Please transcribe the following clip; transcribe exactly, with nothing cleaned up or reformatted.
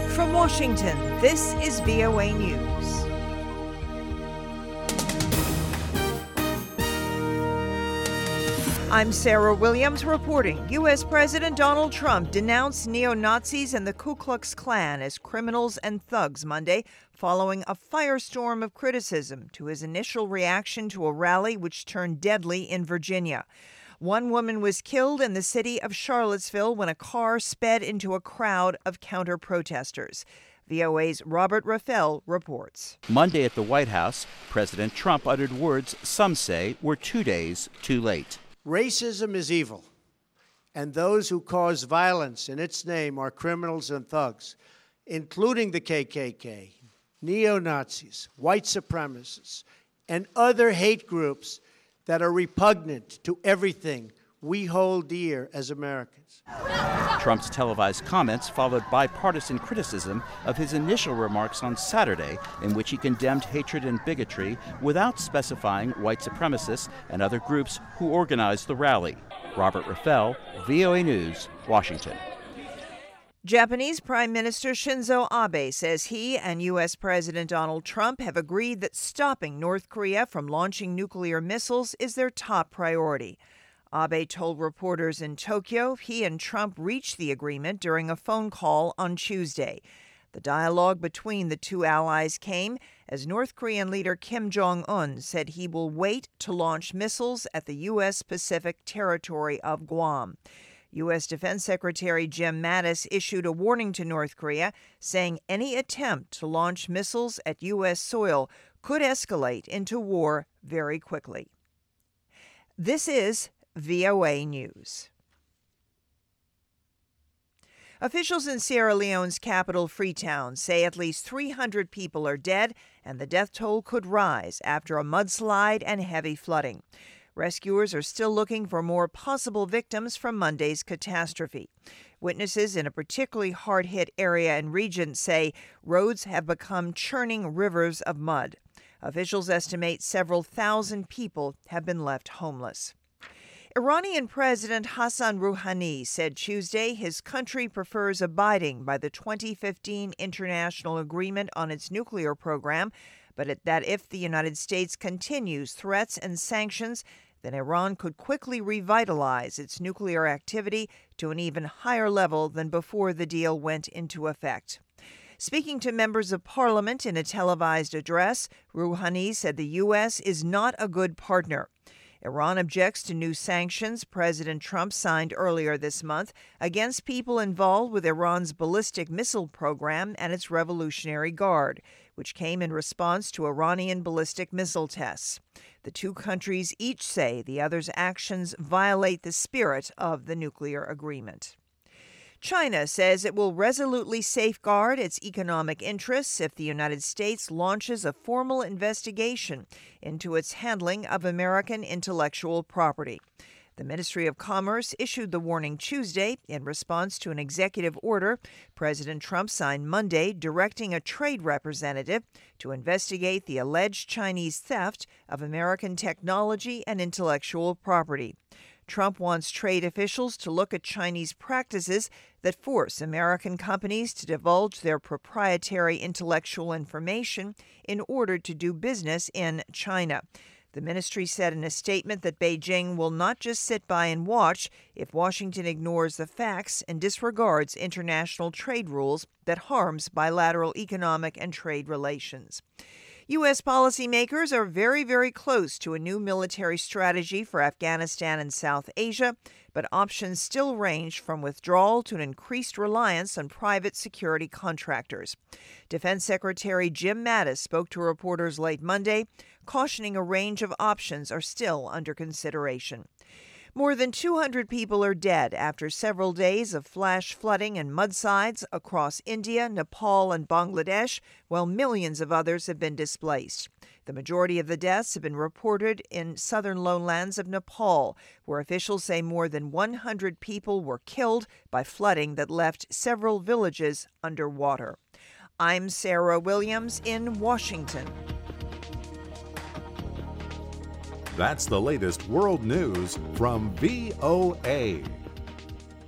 From Washington, this is V O A News. I'm Sarah Williams reporting. U S. President Donald Trump denounced neo-Nazis and the Ku Klux Klan as criminals and thugs Monday, following a firestorm of criticism to his initial reaction to a rally which turned deadly in Virginia. One woman was killed in the city of Charlottesville when a car sped into a crowd of counter-protesters. V O A's Robert Raffel reports. Monday at the White House, President Trump uttered words some say were two days too late. Racism is evil, and those who cause violence in its name are criminals and thugs, including the K K K, neo-Nazis, white supremacists, and other hate groups that are repugnant to everything we hold dear as Americans. Trump's televised comments followed bipartisan criticism of his initial remarks on Saturday, in which he condemned hatred and bigotry without specifying white supremacists and other groups who organized the rally. Robert Raffel, V O A News, Washington. Japanese Prime Minister Shinzo Abe says he and U S. President Donald Trump have agreed that stopping North Korea from launching nuclear missiles is their top priority. Abe told reporters in Tokyo he and Trump reached the agreement during a phone call on Tuesday. The dialogue between the two allies came as North Korean leader Kim Jong-un said he will wait to launch missiles at the U S. Pacific territory of Guam. U S. Defense Secretary Jim Mattis issued a warning to North Korea, saying any attempt to launch missiles at U S soil could escalate into war very quickly. This is V O A News. Officials in Sierra Leone's capital, Freetown, say at least three hundred people are dead and the death toll could rise after a mudslide and heavy flooding. Rescuers are still looking for more possible victims from Monday's catastrophe. Witnesses in a particularly hard-hit area and region say roads have become churning rivers of mud. Officials estimate several thousand people have been left homeless. Iranian President Hassan Rouhani said Tuesday his country prefers abiding by the twenty fifteen international agreement on its nuclear program, but that if the United States continues threats and sanctions, then Iran could quickly revitalize its nuclear activity to an even higher level than before the deal went into effect. Speaking to members of parliament in a televised address, Rouhani said the U S is not a good partner. Iran objects to new sanctions President Trump signed earlier this month against people involved with Iran's ballistic missile program and its Revolutionary Guard, which came in response to Iranian ballistic missile tests. The two countries each say the other's actions violate the spirit of the nuclear agreement. China says it will resolutely safeguard its economic interests if the United States launches a formal investigation into its handling of American intellectual property. The Ministry of Commerce issued the warning Tuesday in response to an executive order President Trump signed Monday directing a trade representative to investigate the alleged Chinese theft of American technology and intellectual property. Trump wants trade officials to look at Chinese practices that force American companies to divulge their proprietary intellectual information in order to do business in China. The ministry said in a statement that Beijing will not just sit by and watch if Washington ignores the facts and disregards international trade rules that harms bilateral economic and trade relations. U S policymakers are very, very close to a new military strategy for Afghanistan and South Asia, but options still range from withdrawal to an increased reliance on private security contractors. Defense Secretary Jim Mattis spoke to reporters late Monday, cautioning a range of options are still under consideration. More than two hundred people are dead after several days of flash flooding and mudslides across India, Nepal, and Bangladesh, while millions of others have been displaced. The majority of the deaths have been reported in southern lowlands of Nepal, where officials say more than one hundred people were killed by flooding that left several villages underwater. I'm Sarah Williams in Washington. That's the latest world news from V O A.